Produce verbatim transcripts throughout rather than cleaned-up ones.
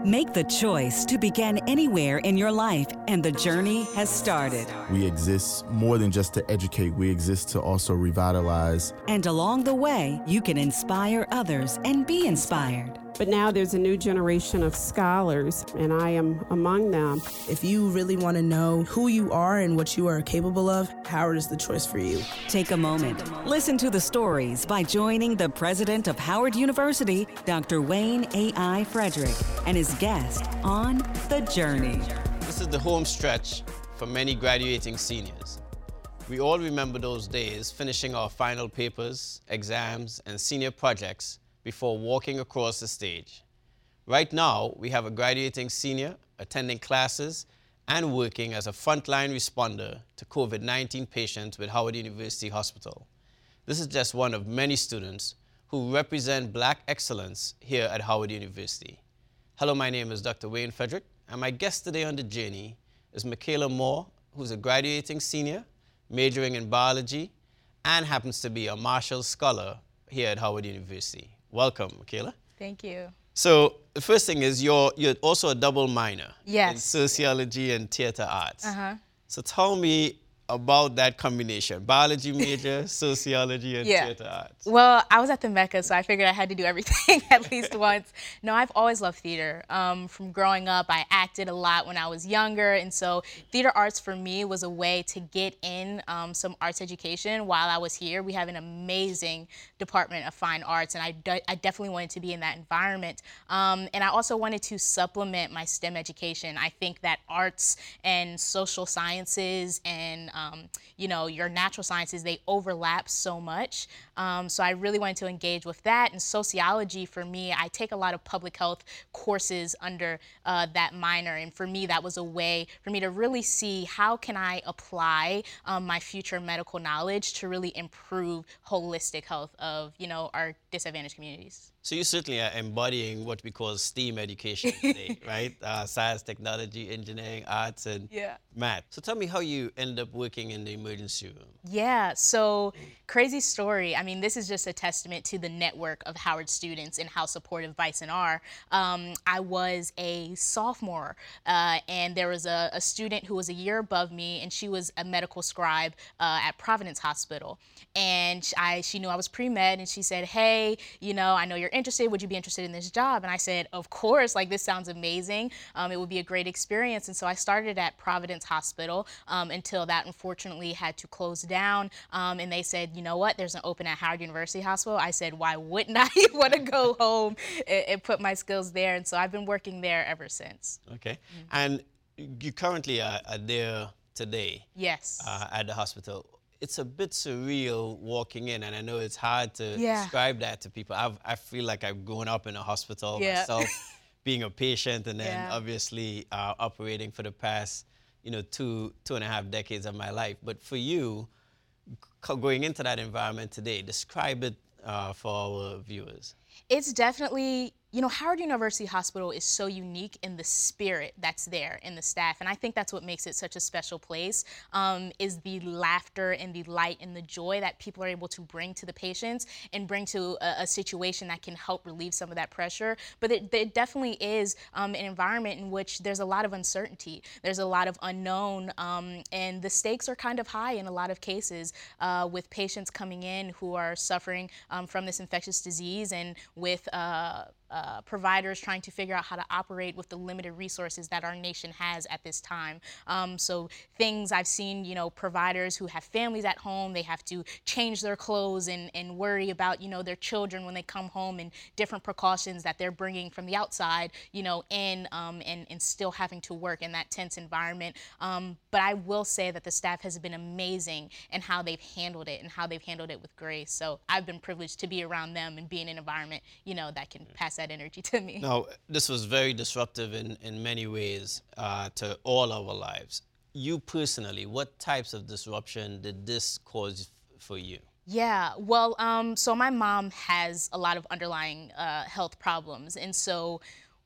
Make the choice to begin anywhere in your life, and the journey has started. We exist more than just to educate. We exist to also revitalize. And along the way, you can inspire others and be inspired. But now there's a new generation of scholars, and I am among them. If you really want to know who you are and what you are capable of, Howard is the choice for you. Take a moment. Listen to the stories by joining the president of Howard University, Doctor Wayne A I. Frederick, and his guest on The Journey. This is the home stretch for many graduating seniors. We all remember those days finishing our final papers, exams, and senior projects before walking across the stage. Right now, we have a graduating senior attending classes and working as a frontline responder to COVID nineteen patients with Howard University Hospital. This is just one of many students who represent Black excellence here at Howard University. Hello, my name is Doctor Wayne Frederick, and my guest today on The Journey is Michaela Moore, who's a graduating senior, majoring in biology, and happens to be a Marshall Scholar here at Howard University. Welcome, Michaela. Thank you. So the first thing is you're, you're also a double minor yes. in sociology and theater arts. Uh-huh. So tell me about that combination, biology major, sociology, and yeah. theater arts. Well, I was at the Mecca, so I figured I had to do everything at least once. No, I've always loved theater. Um, from growing up, I acted a lot when I was younger, and so theater arts for me was a way to get in um, some arts education while I was here. We have an amazing department of fine arts, and I, de I definitely wanted to be in that environment. Um, and I also wanted to supplement my STEM education. I think that arts and social sciences and Um, you know, your natural sciences, they overlap so much. Um, so I really wanted to engage with that. And sociology, for me, I take a lot of public health courses under uh, that minor. And for me, that was a way for me to really see how can I apply um, my future medical knowledge to really improve holistic health of, you know, our disadvantaged communities. So you certainly are embodying what we call STEAM education today, right? Uh, science, technology, engineering, arts, and yeah. math. So tell me how you end up working in the emergency room. Yeah, so crazy story. I mean, this is just a testament to the network of Howard students and how supportive Bison are. Um, I was a sophomore, uh, and there was a, a student who was a year above me, and she was a medical scribe uh, at Providence Hospital. And I, she knew I was pre-med, and she said, hey, you know, I know you're interested. Would you be interested in this job? And I said, of course, like this sounds amazing. Um, it would be a great experience. And so I started at Providence Hospital um, until that unfortunately had to close down. Um, and they said, you know what, there's an open at Howard University Hospital. I said, why wouldn't I want to go home and, and put my skills there? And so I've been working there ever since. Okay. Mm-hmm. And you currently are, are there today. Yes. Uh, at the hospital. It's a bit surreal walking in, and I know it's hard to yeah. describe that to people. I've, I feel like I've grown up in a hospital yeah. myself, being a patient, and then yeah. obviously uh, operating for the past, you know, two, two and a half decades of my life. But for you, going into that environment today, describe it uh, for our viewers. It's definitely, you know, Howard University Hospital is so unique in the spirit that's there in the staff. And I think that's what makes it such a special place, um, is the laughter and the light and the joy that people are able to bring to the patients and bring to a, a situation that can help relieve some of that pressure. But it, it definitely is um, an environment in which there's a lot of uncertainty. There's a lot of unknown, um, and the stakes are kind of high in a lot of cases uh, with patients coming in who are suffering um, from this infectious disease, and with uh, Uh, providers trying to figure out how to operate with the limited resources that our nation has at this time. Um, so things I've seen, you know, providers who have families at home, they have to change their clothes and, and worry about, you know, their children when they come home, and different precautions that they're bringing from the outside, you know, in um, and, and still having to work in that tense environment. Um, but I will say that the staff has been amazing in how they've handled it and how they've handled it with grace. So I've been privileged to be around them and be in an environment, you know, that can pass that energy to me. Now, this was very disruptive in, in many ways uh, to all our lives. You personally, what types of disruption did this cause for you? Yeah, well, um, so my mom has a lot of underlying uh, health problems, and so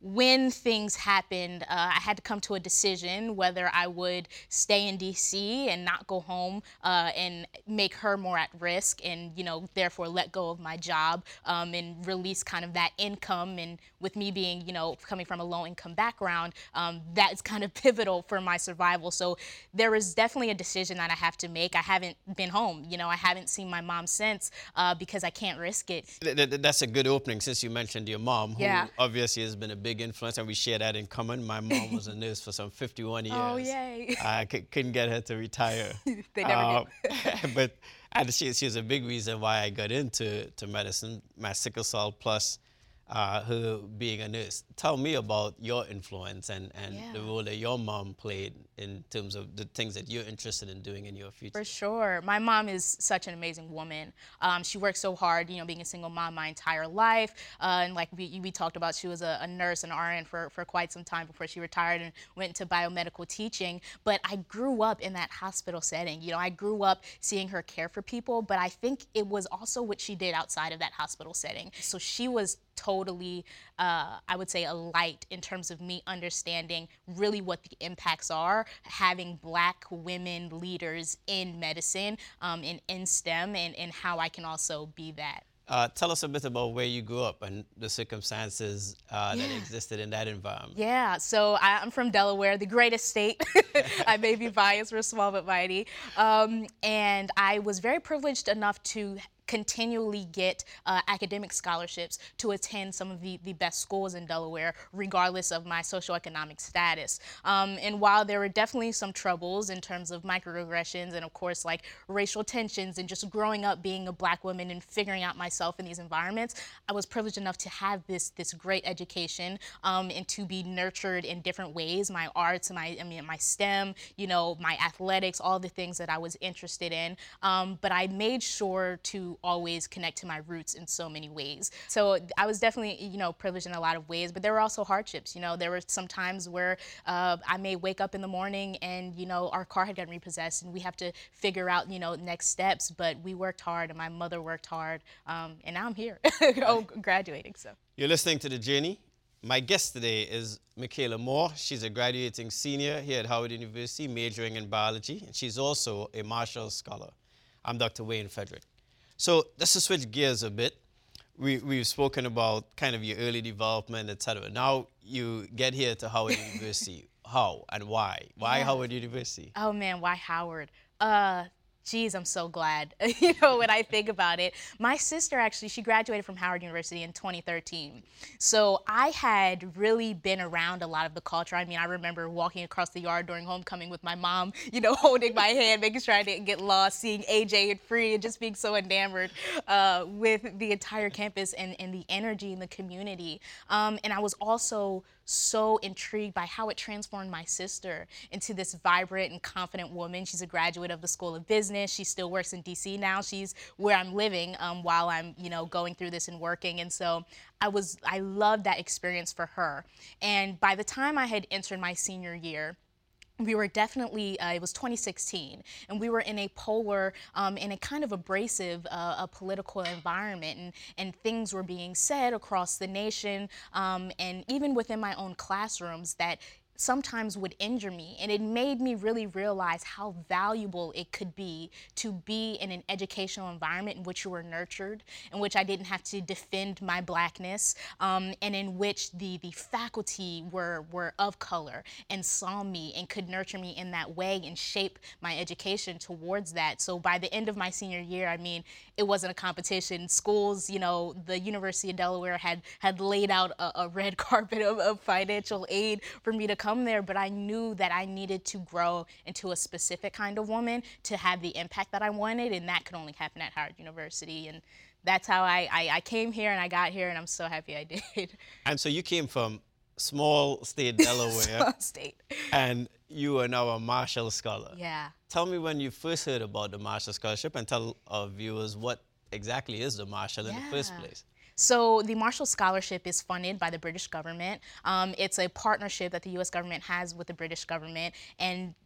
when things happened, uh, I had to come to a decision whether I would stay in D C and not go home uh, and make her more at risk and, you know, therefore let go of my job um, and release kind of that income. And with me being, you know, coming from a low income background, um, that is kind of pivotal for my survival. So there is definitely a decision that I have to make. I haven't been home. You know, I haven't seen my mom since uh, because I can't risk it. That's a good opening since you mentioned your mom, who yeah. obviously has been a big influence, and we share that in common. My mom was a nurse for some fifty-one years. Oh, yay. I c couldn't get her to retire. They never uh, did. But and she, she was a big reason why I got into to medicine, my sickle cell plus uh, her being a nurse. Tell me about your influence and, and yeah. the role that your mom played in terms of the things that you're interested in doing in your future. For sure. My mom is such an amazing woman. Um, she worked so hard, you know, being a single mom my entire life. Uh, and like we, we talked about, she was a, a nurse, an R N for, for quite some time before she retired and went into biomedical teaching. But I grew up in that hospital setting. You know, I grew up seeing her care for people, but I think it was also what she did outside of that hospital setting. So she was totally, uh, I would say, a light in terms of me understanding really what the impacts are, having Black women leaders in medicine, um, and in STEM, and, and how I can also be that. Uh, tell us a bit about where you grew up and the circumstances uh, yeah. that existed in that environment. Yeah, so I, I'm from Delaware, the greatest state. I may be biased, we're small but mighty. Um, and I was very privileged enough to continually get uh, academic scholarships to attend some of the, the best schools in Delaware, regardless of my socioeconomic status. Um, and while there were definitely some troubles in terms of microaggressions and, of course, like racial tensions and just growing up being a Black woman and figuring out myself in these environments, I was privileged enough to have this this great education um, and to be nurtured in different ways, my arts, my I mean my STEM, you know, my athletics, all the things that I was interested in. Um, but I made sure to always connect to my roots in so many ways. So I was definitely, you know, privileged in a lot of ways, but there were also hardships. You know, there were some times where uh, I may wake up in the morning and, you know, our car had gotten repossessed and we have to figure out, you know, next steps, but we worked hard and my mother worked hard, um, and now I'm here, oh, graduating, so. You're listening to The Journey. My guest today is Michaela Moore. She's a graduating senior here at Howard University, majoring in biology, and she's also a Marshall Scholar. I'm Doctor Wayne Frederick. So just to switch gears a bit, we, we've spoken about kind of your early development, et cetera. Now you get here to Howard University. How and why? Why yeah. Howard University? Oh man, why Howard? Uh, Geez, I'm so glad, you know, when I think about it. My sister actually, she graduated from Howard University in twenty thirteen. So I had really been around a lot of the culture. I mean, I remember walking across the yard during homecoming with my mom, you know, holding my hand, making sure I didn't get lost, seeing A J and Free, and just being so enamored uh, with the entire campus and, and the energy in the community. Um, and I was also so intrigued by how it transformed my sister into this vibrant and confident woman. She's a graduate of the School of Business. She still works in D C now. She's where I'm living um, while I'm, you know, going through this and working. And so I was, I loved that experience for her. And by the time I had entered my senior year, we were definitely, uh, it was twenty sixteen, and we were in a polar um, and a kind of abrasive uh, a political environment, and, and things were being said across the nation um, and even within my own classrooms that sometimes would injure me, and it made me really realize how valuable it could be to be in an educational environment in which you were nurtured, in which I didn't have to defend my Blackness, um, and in which the, the faculty were, were of color and saw me and could nurture me in that way and shape my education towards that. So by the end of my senior year, I mean, it wasn't a competition. Schools, you know, the University of Delaware had, had laid out a, a red carpet of, of financial aid for me to come there, but I knew that I needed to grow into a specific kind of woman to have the impact that I wanted, and that could only happen at Howard University. And that's how I, I, I came here and I got here, and I'm so happy I did. And so you came from small state Delaware. Small state. And you are now a Marshall Scholar. Yeah. Tell me when you first heard about the Marshall Scholarship, and tell our viewers what exactly is the Marshall in yeah. the first place. So the Marshall Scholarship is funded by the British government. Um, it's a partnership that the U S government has with the British government, and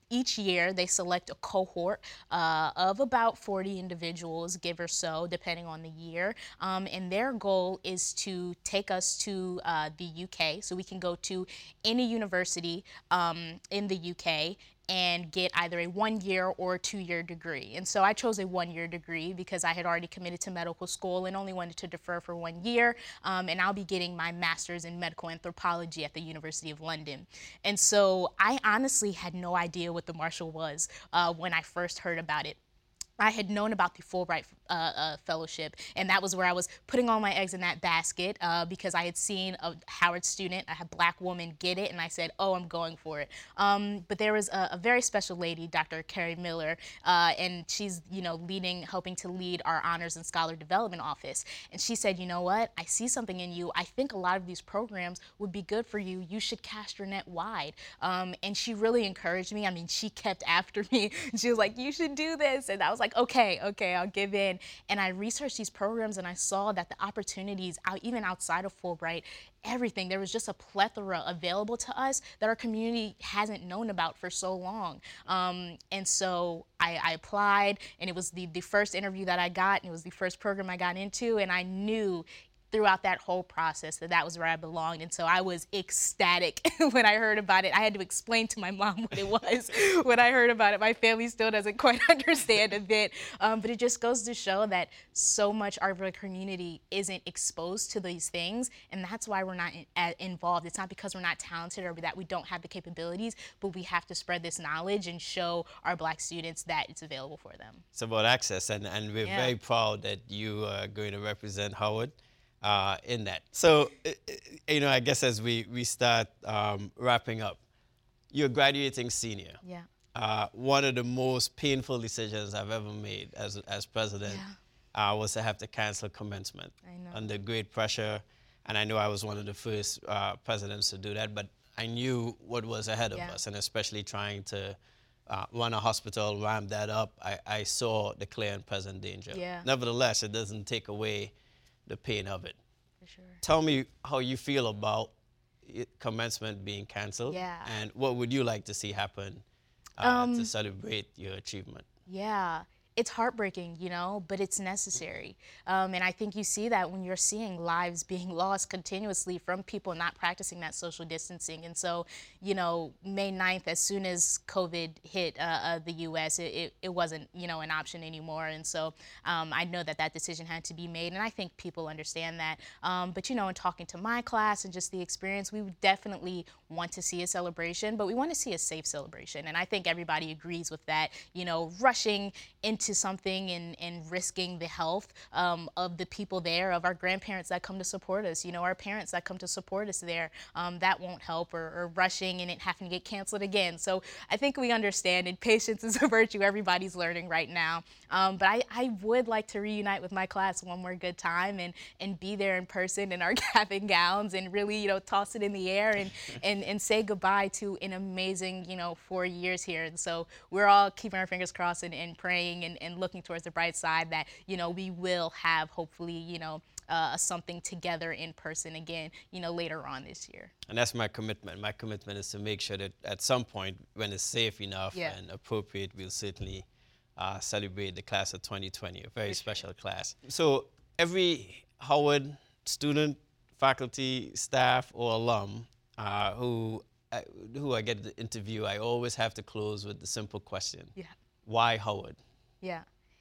each year they select a cohort uh, of about forty individuals, give or so, depending on the year. Um, and their goal is to take us to uh, the U K, so we can go to any university um, in the U K and get either a one-year or a two-year degree. And so I chose a one-year degree because I had already committed to medical school and only wanted to defer for one year. Um, and I'll be getting my master's in medical anthropology at the University of London. And so I honestly had no idea what the Marshall was uh, when I first heard about it. I had known about the Fulbright uh, uh, Fellowship, and that was where I was putting all my eggs in that basket uh, because I had seen a Howard student, a black woman, get it, and I said, oh, I'm going for it. Um, but there was a, a very special lady, Doctor Carrie Miller, uh, and she's, you know, leading, helping to lead our Honors and Scholar Development Office. And she said, you know what, I see something in you. I think a lot of these programs would be good for you. You should cast your net wide. Um, and she really encouraged me. I mean, she kept after me. She was like, you should do this. And I was like, like, okay, okay, I'll give in. And I researched these programs and I saw that the opportunities, out, even outside of Fulbright, everything, there was just a plethora available to us that our community hasn't known about for so long. Um, and so I, I applied, and it was the, the first interview that I got, and it was the first program I got into, and I knew throughout that whole process that that was where I belonged. And so I was ecstatic when I heard about it. I had to explain to my mom what it was when I heard about it. My family still doesn't quite understand a bit, um, but it just goes to show that so much of our community isn't exposed to these things, and that's why we're not in, uh, involved. It's not because we're not talented or that we don't have the capabilities, but we have to spread this knowledge and show our black students that it's available for them. It's about access, and, and we're Yeah. very proud that you are going to represent Howard Uh, in that. So, uh, you know, I guess as we, we start um, wrapping up, you're a graduating senior. Yeah. Uh, one of the most painful decisions I've ever made as, as president Yeah. uh, was to have to cancel commencement I know. under great pressure. And I know I was one of the first uh, presidents to do that, but I knew what was ahead of Yeah. us, and especially trying to uh, run a hospital, ramp that up, I, I saw the clear and present danger. Yeah. Nevertheless, it doesn't take away the pain of it. For sure. Tell me how you feel about it, commencement being canceled. Yeah. And what would you like to see happen uh, Um, to celebrate your achievement? Yeah, it's heartbreaking, you know, but it's necessary. Um, and I think you see that when you're seeing lives being lost continuously from people not practicing that social distancing. And so, you know, May ninth, as soon as COVID hit uh, uh, the U S, it, it, it wasn't, you know, an option anymore. And so um, I know that that decision had to be made, and I think people understand that. Um, but, you know, in talking to my class and just the experience, we would definitely want to see a celebration, but we want to see a safe celebration. And I think everybody agrees with that. You know, rushing into something and, and risking the health um, of the people there, of our grandparents that come to support us, you know, our parents that come to support us there, um, that won't help, or, or rushing and it having to get canceled again. So I think we understand, and patience is a virtue everybody's learning right now. Um, but I, I would like to reunite with my class one more good time and, and be there in person in our cap and gowns and really, you know, toss it in the air and, and, and say goodbye to an amazing, you know, four years here. And so we're all keeping our fingers crossed and, and praying and, and looking towards the bright side that, you know, we will have hopefully, you know, uh, something together in person again, you know, later on this year. And that's my commitment. My commitment is to make sure that at some point, when it's safe enough Yeah. and appropriate, we'll certainly uh, celebrate the class of twenty twenty, a very For special class. So every Howard student, faculty, staff, or alum uh, who, uh, who I get to interview, I always have to close with the simple question. Yeah. Why Howard? Yeah.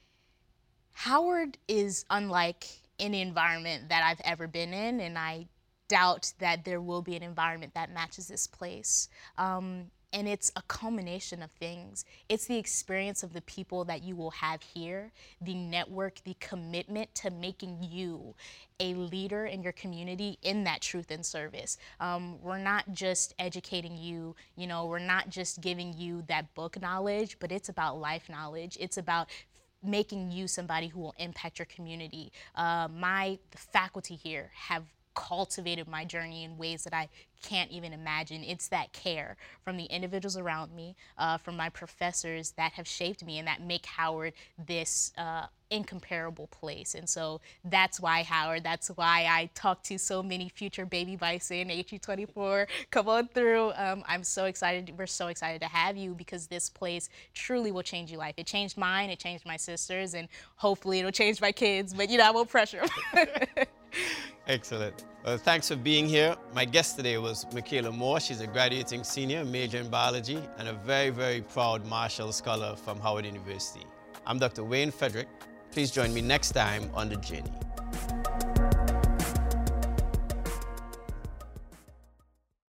Howard is unlike any environment that I've ever been in, and I doubt that there will be an environment that matches this place. Um, and it's a culmination of things. It's the experience of the people that you will have here, the network, the commitment to making you a leader in your community in that truth and service. Um, we're not just educating you, you know, we're not just giving you that book knowledge, but it's about life knowledge. It's about making you somebody who will impact your community. Uh, my the faculty here have cultivated my journey in ways that I can't even imagine. It's that care from the individuals around me, uh, from my professors that have shaped me and that make Howard this uh, incomparable place. And so that's why Howard, that's why I talk to so many future baby bison, H U twenty-four, come on through. Um, I'm so excited, we're so excited to have you because this place truly will change your life. It changed mine, it changed my sisters, and hopefully it'll change my kids, but you know, I won't pressure them. Excellent. Well, thanks for being here. My guest today was Michaela Moore. She's a graduating senior, major in biology, and a very, very proud Marshall Scholar from Howard University. I'm Doctor Wayne Frederick. Please join me next time on The Journey.